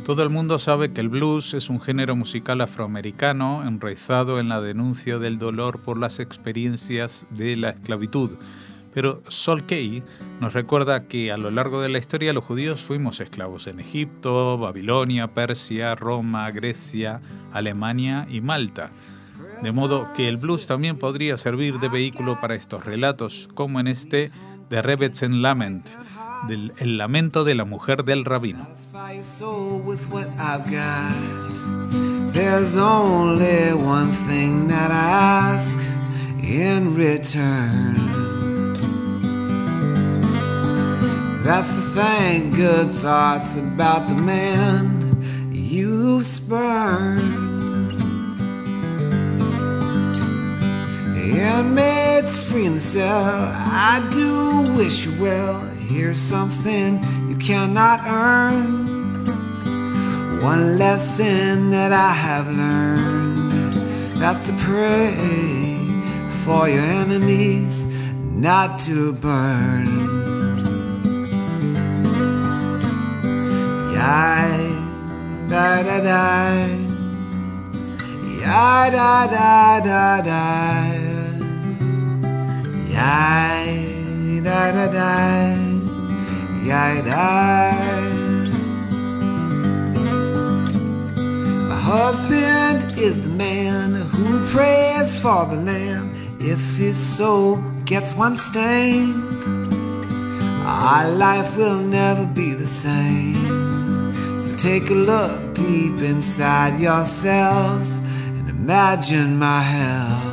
Todo el mundo sabe que el blues es un género musical afroamericano enraizado en la denuncia del dolor por las experiencias de la esclavitud. Pero Sol Kay nos recuerda que a lo largo de la historia los judíos fuimos esclavos en Egipto, Babilonia, Persia, Roma, Grecia, Alemania y Malta. De modo que el blues también podría servir de vehículo para estos relatos, como en este de Rebbetzin Lament, el lamento de la mujer del rabino. There's only one thing that I ask in return. That's to think good thoughts about the man you spurned. Inmates free in the cell, I do wish you well. Here's something you cannot earn. One lesson that I have learned, that's to pray for your enemies not to burn. Yai da da da, yai da da da da, yai da da da, yai da. Husband is the man who prays for the land. If his soul gets one stain, our life will never be the same. So take a look deep inside yourselves and imagine my hell.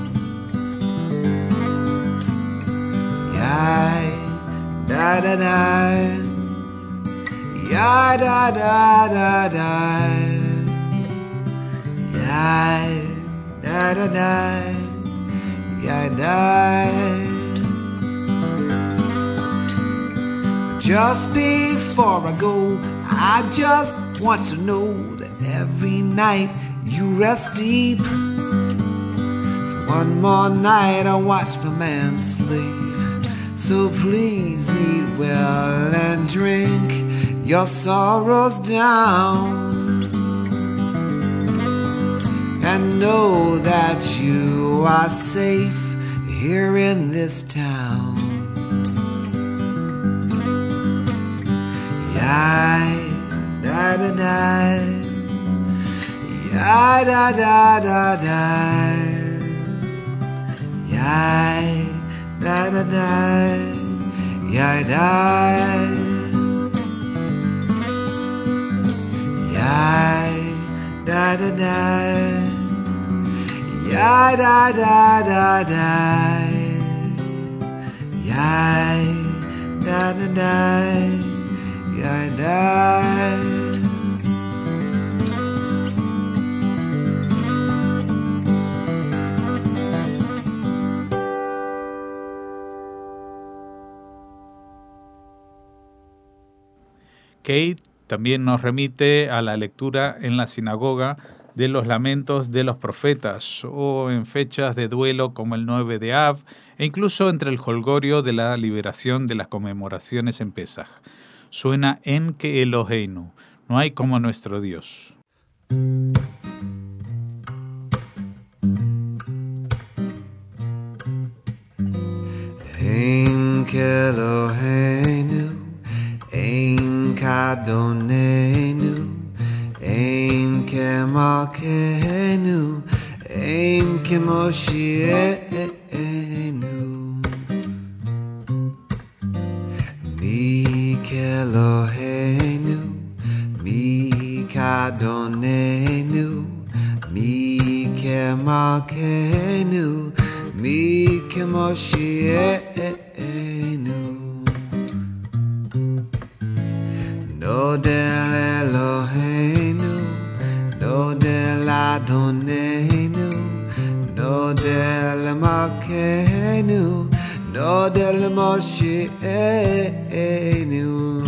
Yai da da da, yai da da da da. Yai da da da, yai da. Just before I go, I just want to know that every night you rest deep. So one more night I watch my man sleep. So please eat well and drink your sorrows down. And know that you are safe here in this town. Yai da da da, yai da da da da, yai da da da, yai da, yai da da da. Yai da da da da, yai da da da, yai da. Kate también nos remite a la lectura en la sinagoga de los lamentos de los profetas, o en fechas de duelo como el 9 de Av, e incluso entre el jolgorio de la liberación de las conmemoraciones en Pesaj. Suena en que Eloheinu, no hay como nuestro Dios. En que Eloheinu, en kadonenu, Ein kemalkeinu, ein kemoshienu, mi keloheinu, mi kadonenu, mi kemalkeinu, mi kemoshienu. No del Eloheinu, no del Adonenu, no del Malkeinu, no del Moshienu.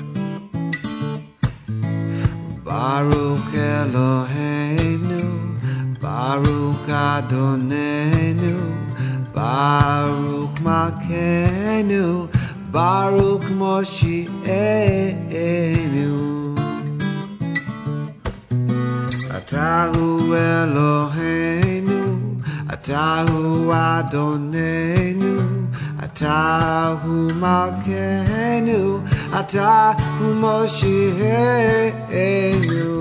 Baruch Eloheinu, Baruch Adonenu, Baruch Malkeinu, Baruch Moshienu. Atahu Eloheinu, Atahu Adonenu, Atahu Malkeinu, Atahu Moshienu.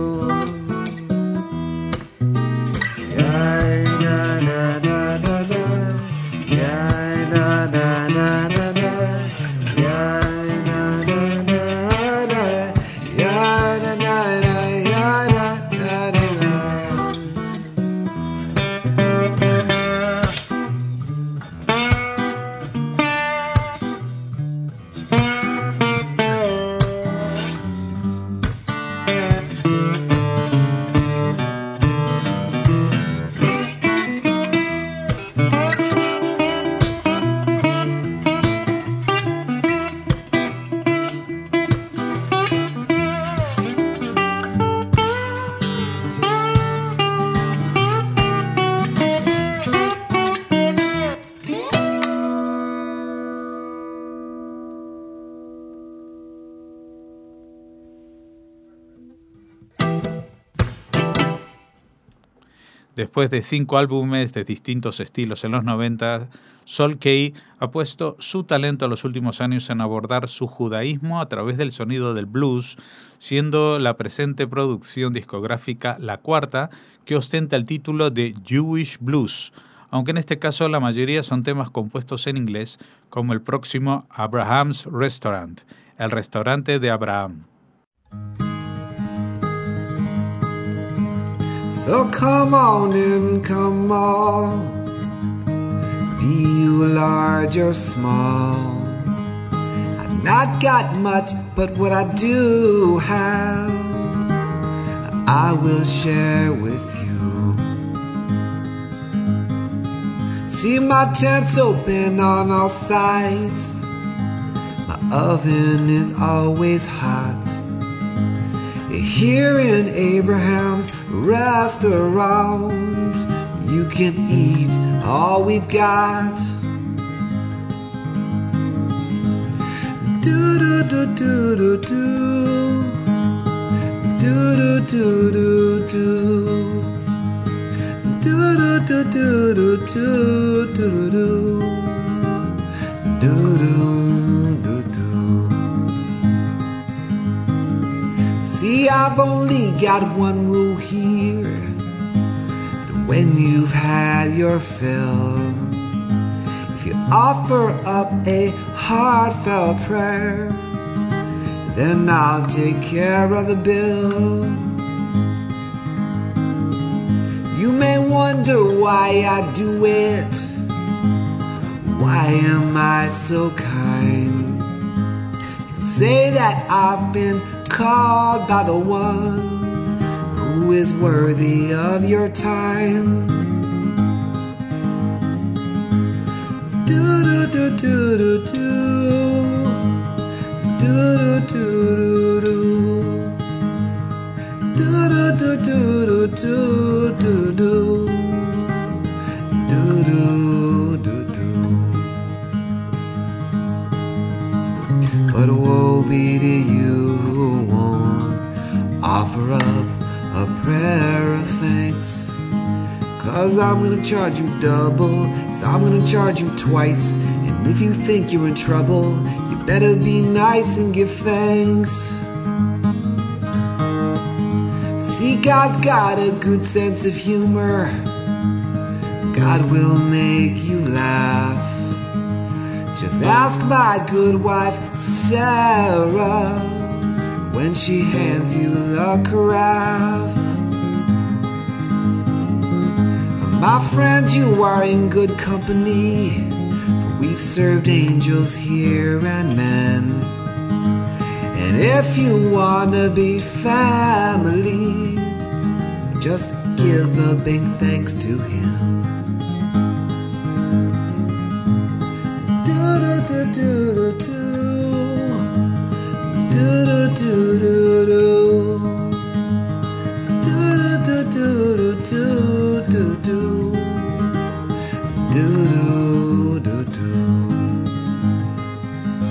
Después de 5 álbumes de distintos estilos en los 90, Sol Kay ha puesto su talento a los últimos años en abordar su judaísmo a través del sonido del blues, siendo la presente producción discográfica la cuarta que ostenta el título de Jewish Blues, aunque en este caso la mayoría son temas compuestos en inglés, como el próximo Abraham's Restaurant, el restaurante de Abraham. So come on in, come on, be you large or small. I've not got much, but what I do have, I will share with you. See my tent's open on all sides, my oven is always hot. Here in Abraham's restaurant, you can eat all we've got. Do do do do do do do do do do do do do do do do do do do do. See, I've only got one rule here, and when you've had your fill, if you offer up a heartfelt prayer, then I'll take care of the bill. You may wonder why I do it, why am I so kind? You can say that I've been called by the one who is worthy of your time. Do do do do do do do do do do do do do do do do do do. But woe be to you who won't offer up a prayer of thanks, 'cause I'm gonna charge you double, so I'm gonna charge you twice. And if you think you're in trouble, you better be nice and give thanks. See, God's got a good sense of humor. God will make you laugh. Just ask my good wife Sarah when she hands you the carafe. My friend, you are in good company, for we've served angels here and men. And if you wanna be family, just give a big thanks to him. Do do do do do do do do do do do do do do do do do do.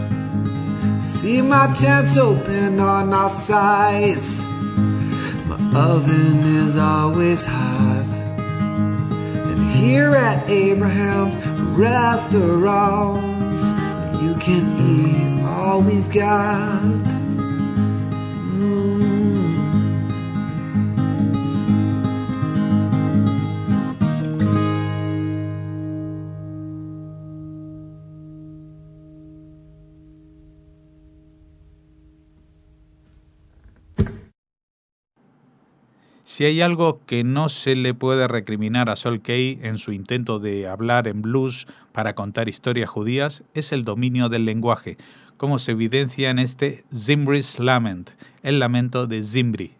See, my tent's open on all sides, my oven is always hot. And here at Abraham's restaurant, you can eat all we've got. Si hay algo que no se le puede recriminar a Sol Kay en su intento de hablar en blues para contar historias judías, es el dominio del lenguaje, como se evidencia en este Zimbri's Lament, el lamento de Zimbri.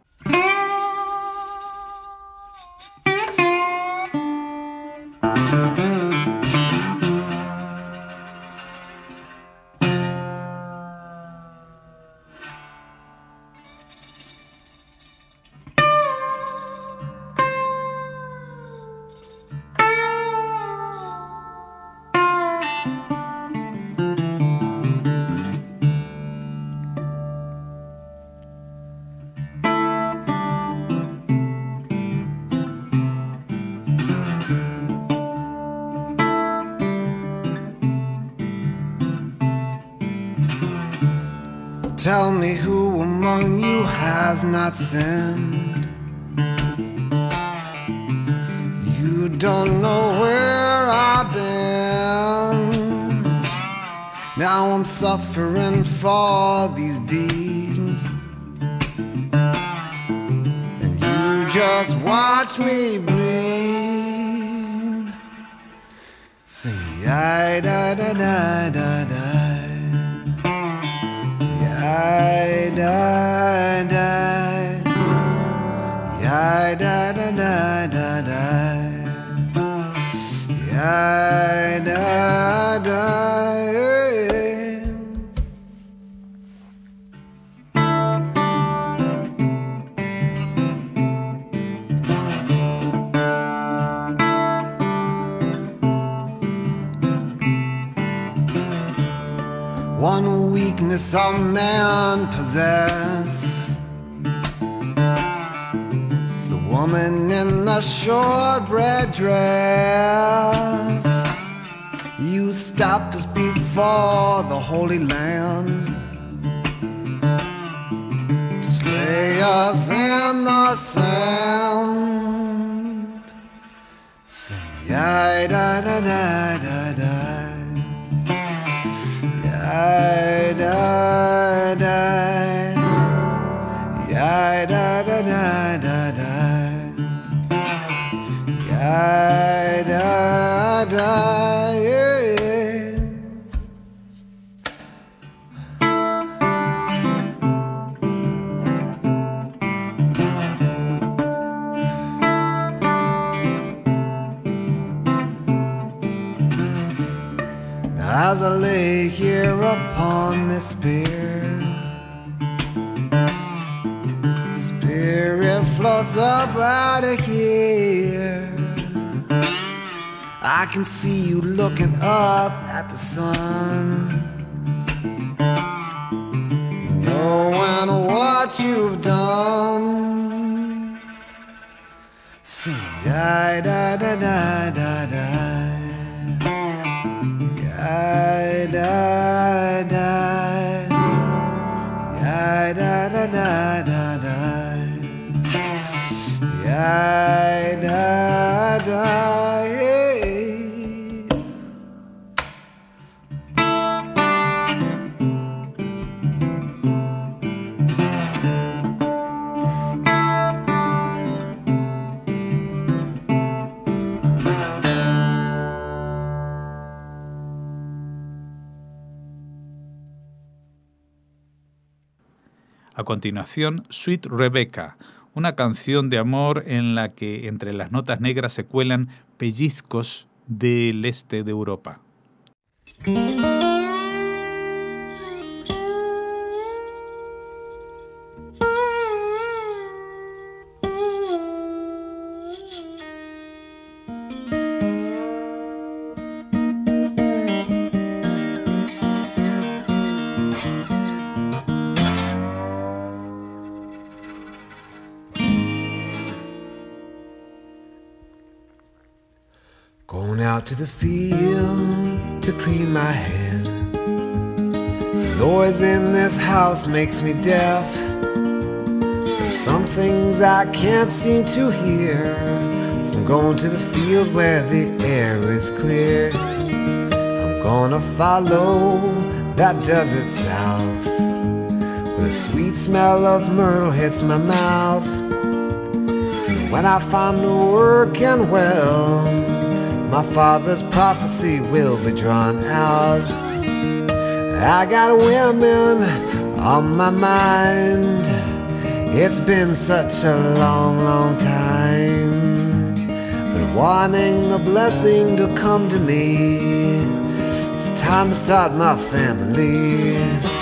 Tell me who among you has not sinned. You don't know where I've been. Now I'm suffering for these deeds, and you just watch me bleed. Sing ya-da-da-da-da-da. I die, die, I die, die, die, die, die, I die, die. One weakness all man possess, it's the woman in the shortbread dress. You stopped us before the Holy Land to slay us in the sand. Sing ya da da da da da. I die, die, I die, die, die, die, die, I die, die, yeah. As I lay here upon this spear, spirit floats up out of here. I can see you looking up at the sun, knowing what you've done. Sing da da da da da da. I die, die, I die, die, die, die, die, I die, die. A continuación, Sweet Rebecca, una canción de amor en la que entre las notas negras se cuelan pellizcos del este de Europa. Going out to the field to clean my head. The noise in this house makes me deaf. There's some things I can't seem to hear, so I'm going to the field where the air is clear. I'm gonna follow that desert south, where the sweet smell of myrtle hits my mouth. And when I find the working well, my father's prophecy will be drawn out. I got women on my mind. It's been such a long, long time. But wanting the blessing to come to me, it's time to start my family.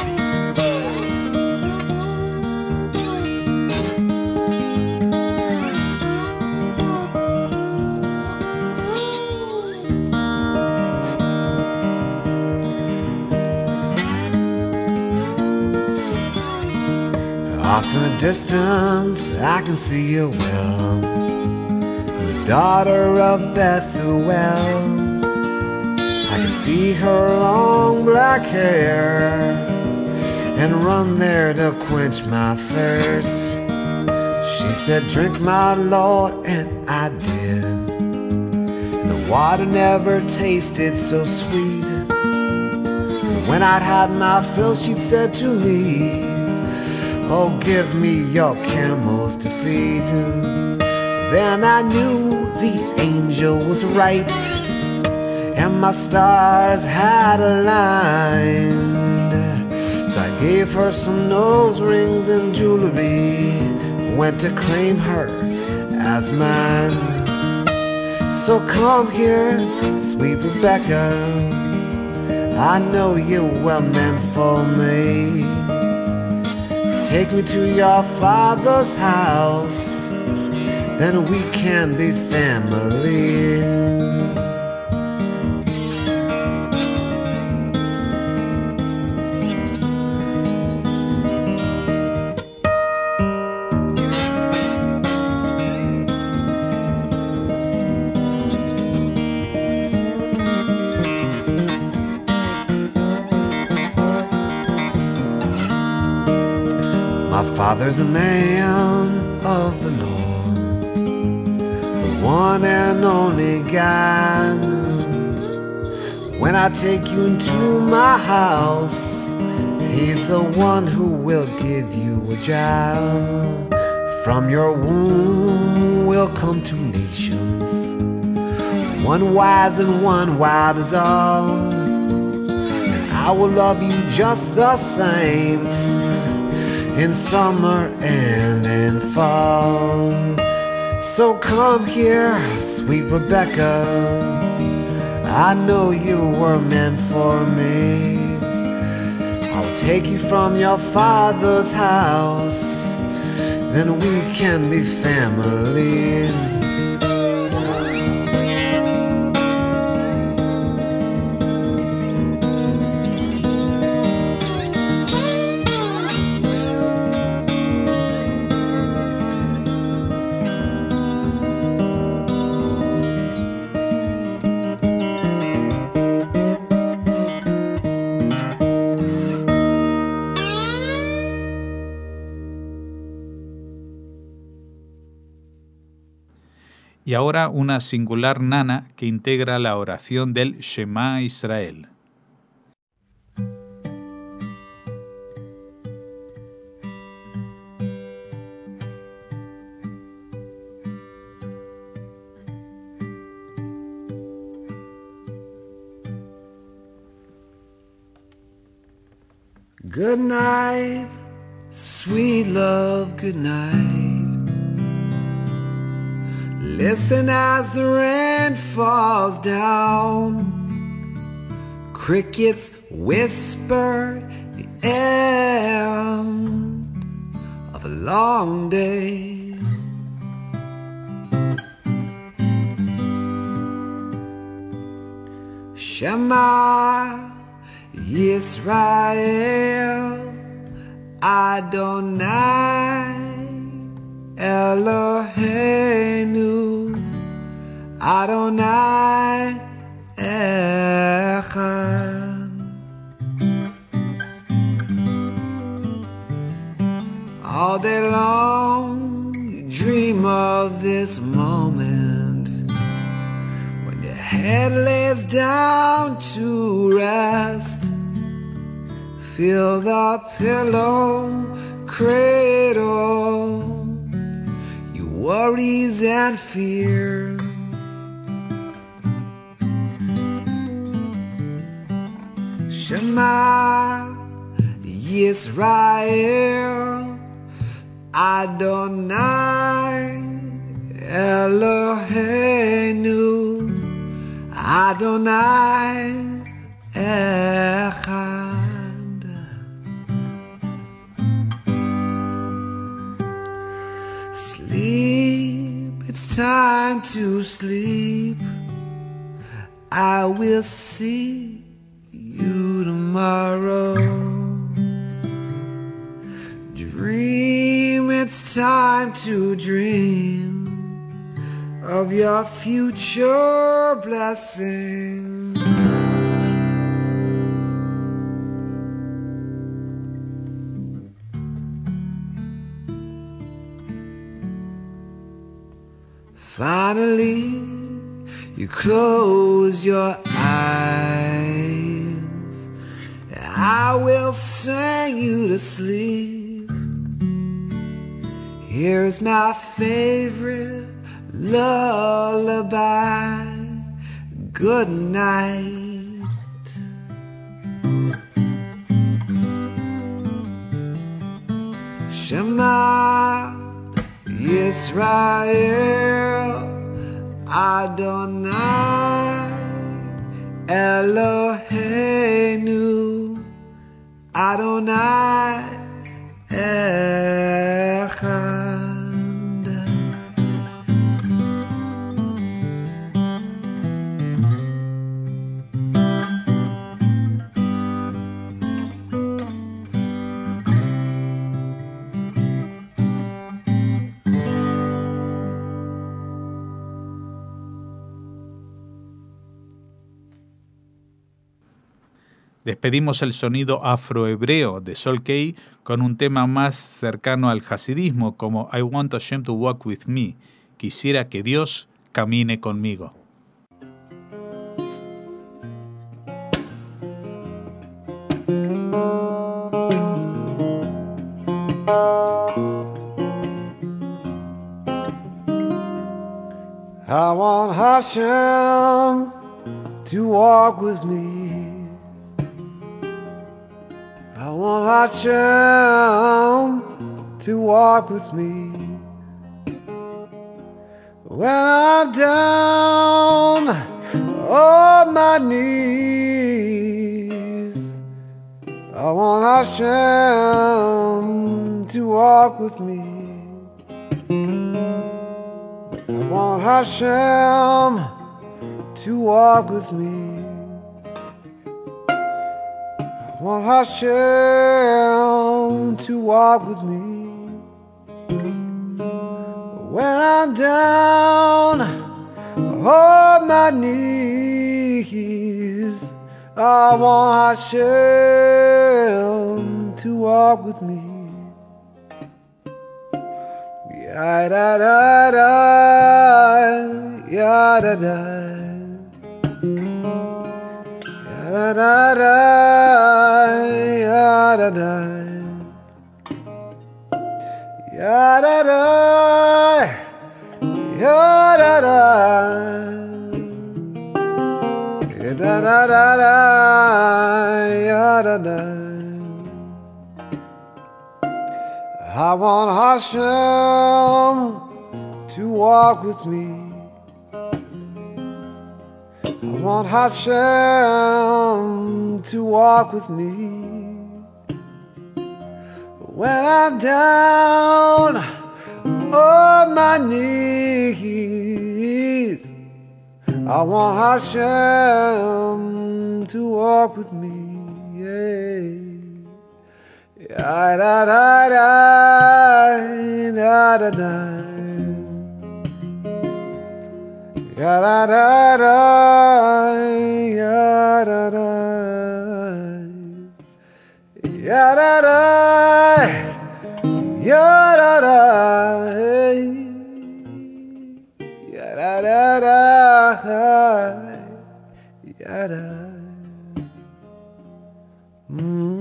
Off in the distance, I can see her well, the daughter of Bethuel. I can see her long black hair and run there to quench my thirst. She said, drink my Lord, and I did. And the water never tasted so sweet. And when I'd had my fill, she'd said to me, oh, give me your camels to feed. Then I knew the angel was right, and my stars had aligned. So I gave her some nose rings and jewelry, went to claim her as mine. So come here, sweet Rebecca, I know you were meant for me. Take me to your father's house, then we can be family. My father's a man of the Lord, the one and only God. When I take you into my house, he's the one who will give you a job. From your womb will come two nations, one wise and one wild is all. And I will love you just the same, in summer and in fall. So come here, sweet Rebecca, I know you were meant for me. I'll take you from your father's house, then we can be family. Y ahora una singular nana que integra la oración del Shema Israel. Good night, sweet love, good night. Listen as the rain falls down. Crickets whisper the end of a long day. Shema Yisrael Adonai Eloheinu Adonai Echad. All day long you dream of this moment when your head lays down to rest. Feel the pillow cradle your worries and fears. Shema Yisrael Adonai Eloheinu Adonai Echad. Sleep, it's time to sleep. I will see you tomorrow. Dream, it's time to dream of your future blessing. Finally, you close your eyes, and I will sing you to sleep. Here's my favorite lullaby. Good night. Shema Yisrael Adonai Eloheinu Adonai Echad. Despedimos el sonido afrohebreo de Sol Kei con un tema más cercano al hasidismo como I Want Hashem to Walk With Me, quisiera que Dios camine conmigo. I want Hashem to walk with me. I want Hashem to walk with me. When I'm down on my knees, I want Hashem to walk with me. I want Hashem to walk with me. I want Hashem to walk with me. When I'm down on my knees, I want Hashem to walk with me. Ya da da da, ya da da, ya da da, ya da da, ya da da, ya da da, ya da da da, ya da da. I want Hashem to walk with me. I want Hashem to walk with me. When I'm down on my knees, I want Hashem to walk with me. Yeah. Da da da da da da da, Ya da da da, ya da da, ya da da, ya da da, ya da da da, ya da.